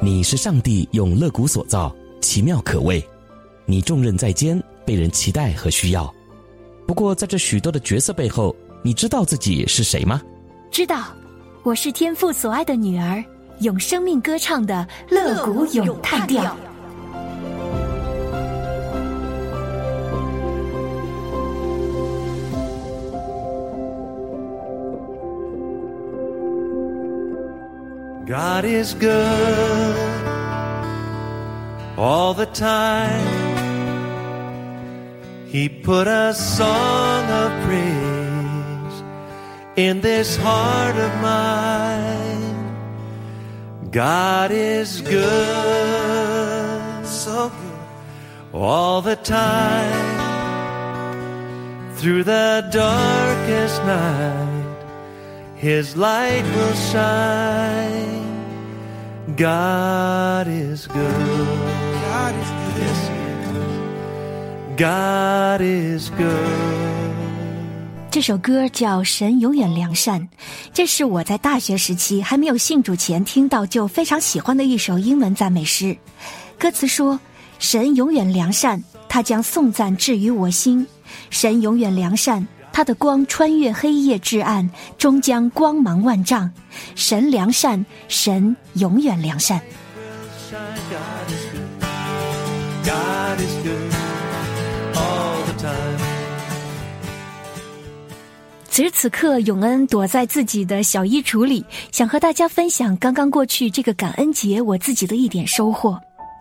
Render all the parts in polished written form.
你是上帝用肋骨所造，奇妙可畏，你重任在肩，被人期待和需要。不过在这许多的角色背后，你知道自己是谁吗？ 知道，我是天父所爱的女儿，用生命歌唱的肋骨咏叹调。 God is good all the time. He put a song of praise in this heart of mine. God is good, so good all the time. Through the darkest night,His light will shine. God is good. God is good. Yes, God is good. 这首歌叫《神永远良善》，这是我在大学时期还没有信主前听到就非常喜欢的一首英文赞美诗。歌词说：神永远良善，他将颂赞置于我心。神永远良善，他的光穿越黑夜至暗，终将光芒万丈。神良善，神永远良善。 God is good all the time. 此时此刻，永恩躲在自己的小衣橱里，想和大家分享刚刚过去这个感恩节我自己的一点收获。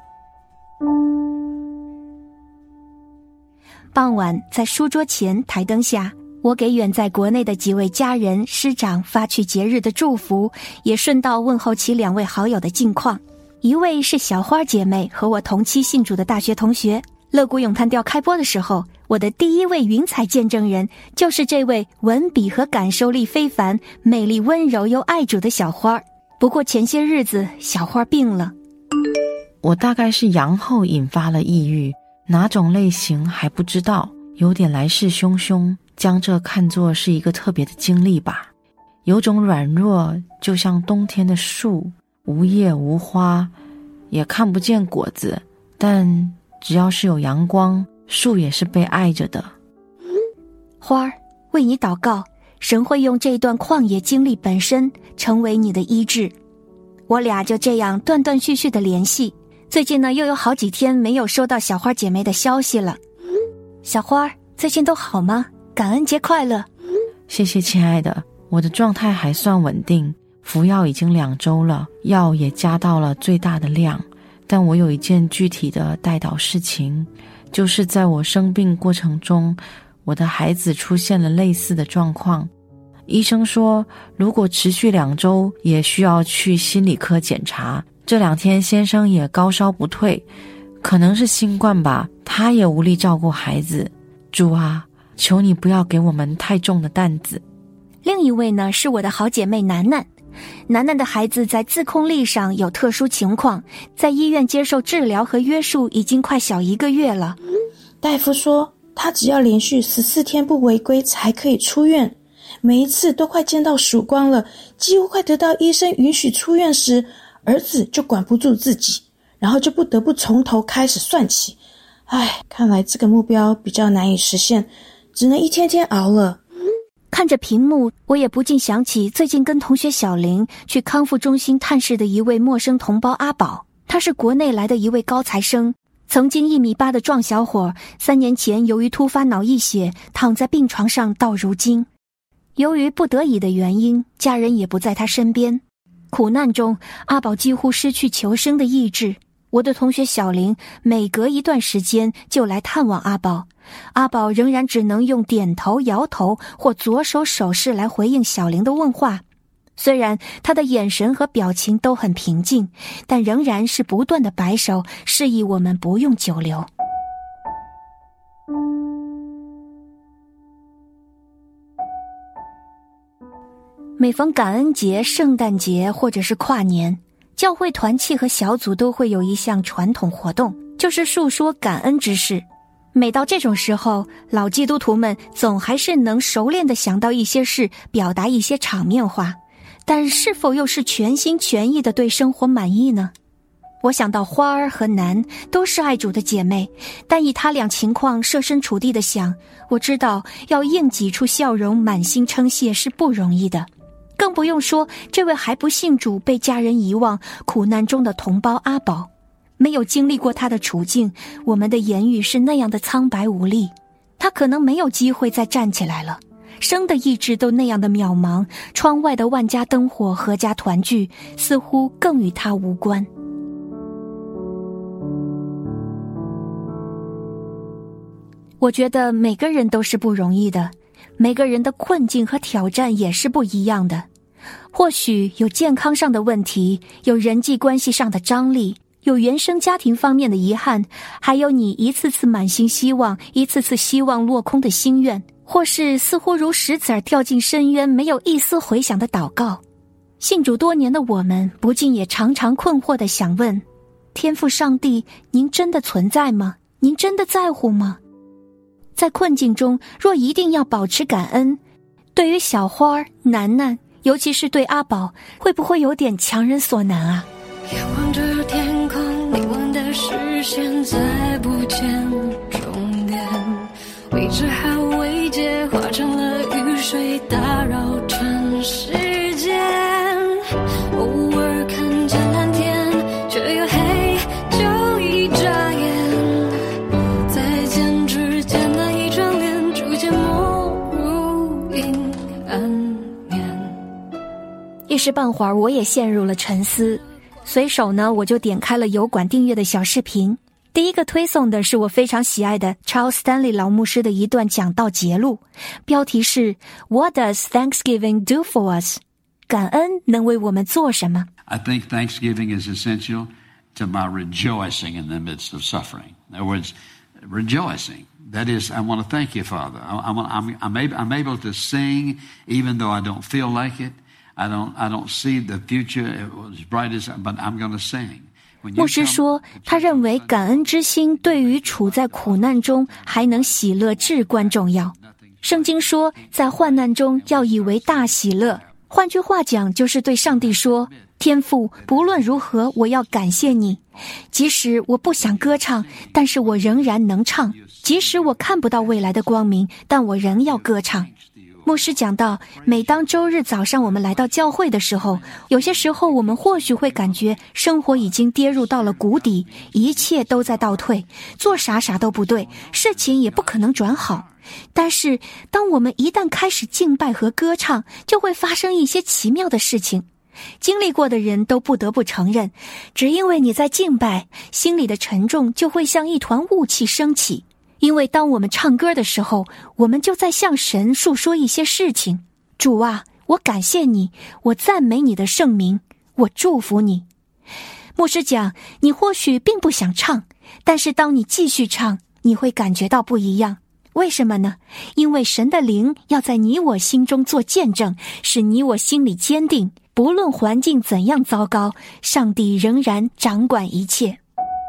傍晚，在书桌前台灯下，我给远在国内的几位家人师长发去节日的祝福，也顺道问候起2位好友的近况。一位是小花姐妹，和我同期信主的大学同学。肋骨咏叹调开播的时候，我的第一位云彩见证人就是这位文笔和感受力非凡、美丽温柔又爱主的小花。不过前些日子小花病了。 我大概是阳后引发了抑郁，哪种类型还不知道，有点来势汹汹，将这看作是一个特别的经历吧。有种软弱，就像冬天的树，无叶无花，也看不见果子，但只要是有阳光，树也是被爱着的。 花儿，为你祷告，神会用这段旷野经历本身成为你的医治。我俩就这样断断续续的联系，最近呢又有好几天没有收到小花姐妹的消息了。小花，最近都好吗？感恩节快乐。 谢谢亲爱的，我的状态还算稳定，服药已经2周了，药也加到了最大的量。但我有一件具体的代祷事情，就是在我生病过程中，我的孩子出现了类似的状况。医生说如果持续2周也需要去心理科检查。这2天先生也高烧不退，可能是新冠吧，他也无力照顾孩子。主啊，求你不要给我们太重的担子。 另一位呢是我的好姐妹楠楠。楠楠的孩子在自控力上有特殊情况，在医院接受治疗和约束已经快小1个月了。 大夫说他只要连续14天不违规才可以出院，每一次都快见到曙光了，几乎快得到医生允许出院时，儿子就管不住自己，然后就不得不从头开始算起。看来这个目标比较难以实现，只能一天天熬了。 看着屏幕，我也不禁想起最近跟同学小林去康复中心探视的一位陌生同胞阿宝。他是国内来的一位高材生，曾经1.8米的壮小伙，3年前由于突发脑溢血躺在病床上到如今。由于不得已的原因，家人也不在他身边。苦难中，阿宝几乎失去求生的意志。我的同学小林每隔一段时间就来探望阿宝，阿宝仍然只能用点头摇头或左手手势来回应小林的问话。虽然他的眼神和表情都很平静，但仍然是不断的摆手，示意我们不用久留。每逢感恩节、圣诞节或者是跨年，教会团契和小组都会有一项传统活动，就是述说感恩之事。每到这种时候，老基督徒们总还是能熟练地想到一些事，表达一些场面话，但是否又是全心全意地对生活满意呢？ 我想到花儿和楠都是爱主的姐妹，但以他俩情况设身处地的想，我知道要硬挤出笑容满心称谢是不容易的，更不用说这位还不信主被家人遗忘苦难中的同胞阿宝。没有经历过他的处境，我们的言语是那样的苍白无力，他可能没有机会再站起来了，生的意志都那样的渺茫，窗外的万家灯火阖家团聚似乎更与他无关。我觉得每个人都是不容易的，每个人的困境和挑战也是不一样的。或许有健康上的问题，有人际关系上的张力，有原生家庭方面的遗憾，还有你一次次满心希望，一次次希望落空的心愿，或是似乎如石子儿掉进深渊，没有一丝回响的祷告。信主多年的我们，不禁也常常困惑地想问：天父上帝，您真的存在吗？您真的在乎吗？在困境中，若一定要保持感恩，对于小花、楠楠，尤其是对阿宝，会不会有点强人所难啊？ 仰望着天空，凝望的视线再不见终点，未知和未解化成了雨水，打扰全世界。偶尔看见蓝天，却又黑，就一眨眼，再见之间的一张脸，逐渐没入阴暗面。 一时半会儿，我也陷入了沉思。随手呢，我就点开了油管订阅的小视频。第一个推送的是我非常喜爱的 Charles Stanley 老牧师的一段讲道节录，标题是 What does Thanksgiving do for us？ 感恩能为我们做什么？ I think Thanksgiving is essential to my rejoicing in the midst of suffering. In other words, rejoicing. That is, I want to thank you, Father. I'm able to sing even though I don't feel like it.I don't see the future as bright as, but I'm going to sing. 牧师说，他认为感恩之心对于处在苦难中还能喜乐至关重要。圣经说，在患难中要以为大喜乐。换句话讲，就是对上帝说，天父，不论如何，我要感谢你。即使我不想歌唱，但是我仍然能唱；即使我看不到未来的光明，但我仍要歌唱。牧师讲到，每当周日早上我们来到教会的时候，有些时候我们或许会感觉生活已经跌入到了谷底，一切都在倒退，做啥都不对，事情也不可能转好。但是当我们一旦开始敬拜和歌唱，就会发生一些奇妙的事情。经历过的人都不得不承认，只因为你在敬拜，心里的沉重就会像一团雾气升起。因为当我们唱歌的时候，我们就在向神述说一些事情。主啊，我感谢你，我赞美你的圣名，我祝福你。牧师讲，你或许并不想唱，但是当你继续唱，你会感觉到不一样。为什么呢？因为神的灵要在你我心中做见证，使你我心里坚定，不论环境怎样糟糕，上帝仍然掌管一切。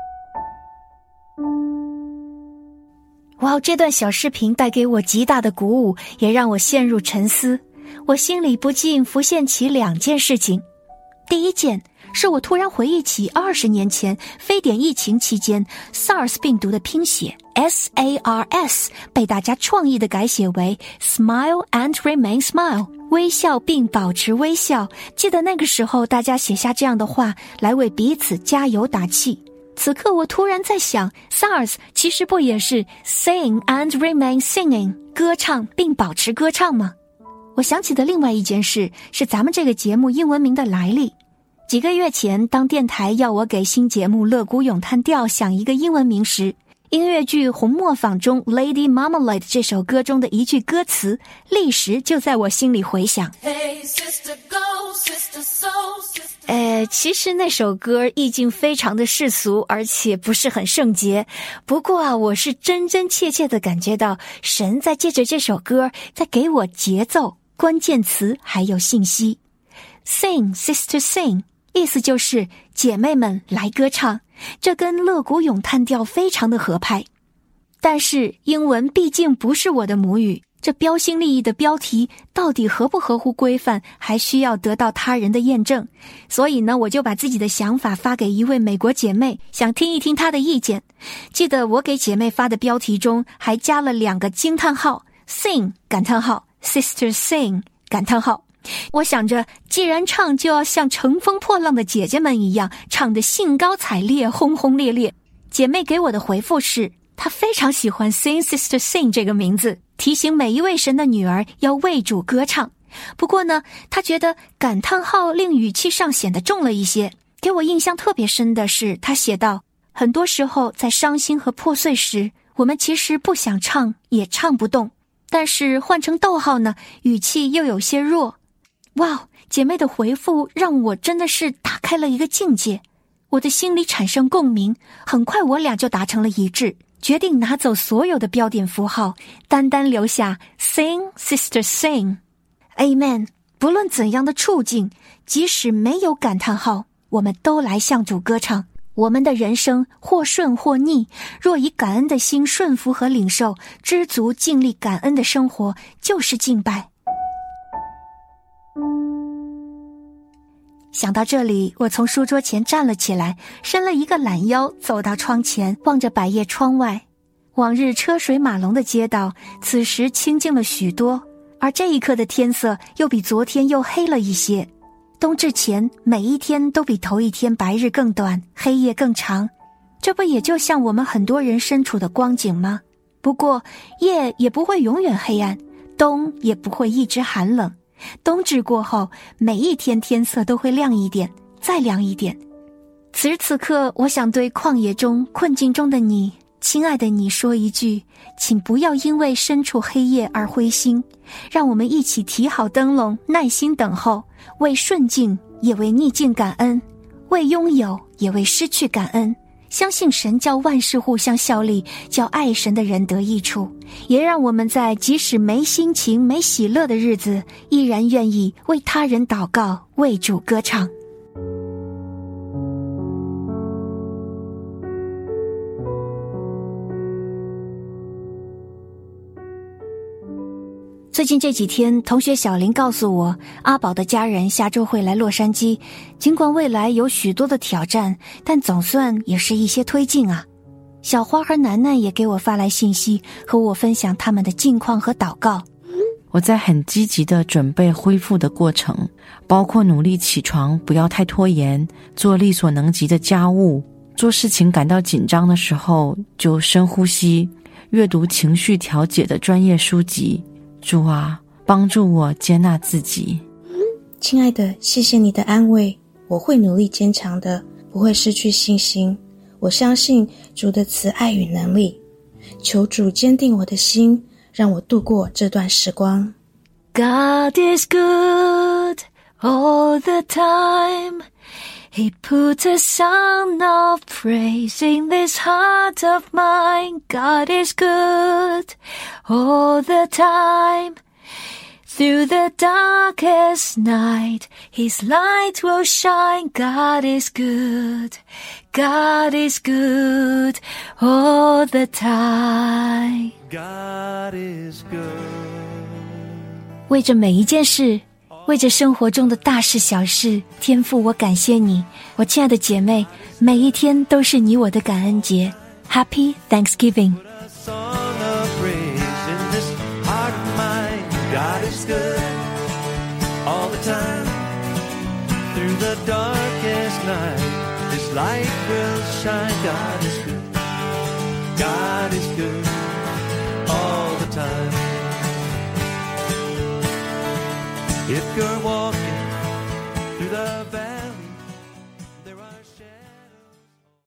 哇，这段小视频带给我极大的鼓舞，也让我陷入沉思。我心里不禁浮现起两件事情。第一件是我突然回忆起20年前非典疫情期间 SARS 病毒的拼写 SARS 被大家创意的改写为 Smile and Remain Smile， 微笑并保持微笑。记得那个时候大家写下这样的话来为彼此加油打气。此刻我突然在想， SARS 其实不也是 Sing and Remain Singing， 歌唱并保持歌唱吗？我想起的另外一件事是咱们这个节目英文名的来历。几个月前，当电台要我给新节目《乐谷咏叹调》想一个英文名时，音乐剧《红磨坊》中 Lady Marmalade 这首歌中的一句歌词立时就在我心里回响。Hey, sister, go, sister, so, sister. 其实那首歌意境非常的世俗，而且不是很圣洁。不过啊，我是真真切切地感觉到神在借着这首歌在给我节奏、关键词还有信息。Sing, sister, sing， 意思就是姐妹们来歌唱，这跟乐谷咏叹调非常的合拍。但是英文毕竟不是我的母语， 这标新立异的标题到底合不合乎规范，还需要得到他人的验证。所以呢，我就把自己的想法发给一位美国姐妹，想听一听她的意见。记得我给姐妹发的标题中还加了2个惊叹号 ，sing 感叹号 ，sister sing 感叹号。我想着，既然唱，就要像乘风破浪的姐姐们一样，唱得兴高采烈、轰轰烈烈。姐妹给我的回复是，她非常喜欢 Sing Sister Sing 这个名字，提醒每一位神的女儿要为主歌唱。不过呢，她觉得感叹号令语气上显得重了一些。给我印象特别深的是，她写道，很多时候在伤心和破碎时，我们其实不想唱，也唱不动，但是换成逗号呢，语气又有些弱。哇，姐妹的回复让我真的是打开了一个境界，我的心里产生共鸣，很快我俩就达成了一致，决定拿走所有的标点符号，单单留下 Sing Sister Sing Amen。 不论怎样的处境，即使没有感叹号，我们都来向主歌唱。我们的人生或顺或逆，若以感恩的心顺服和领受，知足尽力感恩的生活，就是敬拜。想到这里，我从书桌前站了起来，伸了一个懒腰，走到窗前，望着百叶窗外。往日车水马龙的街道，此时清静了许多，而这一刻的天色又比昨天又黑了一些。冬至前，每一天都比头一天白日更短，黑夜更长。这不也就像我们很多人身处的光景吗？不过，夜也不会永远黑暗，冬也不会一直寒冷。冬至过后，每一天天色都会亮一点，再亮一点。此时此刻，我想对旷野中、困境中的你，亲爱的你说一句，请不要因为身处黑夜而灰心，让我们一起提好灯笼，耐心等候，为顺境也为逆境感恩，为拥有也为失去感恩。相信神叫万事互相效力，叫爱神的人得益处，也让我们在即使没心情、没喜乐的日子，依然愿意为他人祷告，为主歌唱。最近这几天，同学小林告诉我，阿宝的家人下周会来洛杉矶。尽管未来有许多的挑战，但总算也是一些推进啊。小花和楠楠也给我发来信息，和我分享他们的近况和祷告。 我在很积极的准备恢复的过程，包括努力起床，不要太拖延，做力所能及的家务，做事情感到紧张的时候就深呼吸，阅读情绪调节的专业书籍。主啊，帮助我接纳自己。 亲爱的，谢谢你的安慰，我会努力坚强的，不会失去信心。我相信主的慈爱与能力，求主坚定我的心，让我度过这段时光。 God is good all the time. He put a sound of praise in this heart of mine. God is good all the time. Through the darkest night, His light will shine. God is good. God is good all the time. God is good. 为着每一件事，为着生活中的大事小事，天父，我感谢你。我亲爱的姐妹，每一天都是你我的感恩节。 Happy Thanksgiving。 A song of praise in this heart of mine. God is good all the time. Through the darkest night, His light will shine. God is good. God is good all the time. If you're walking through the valley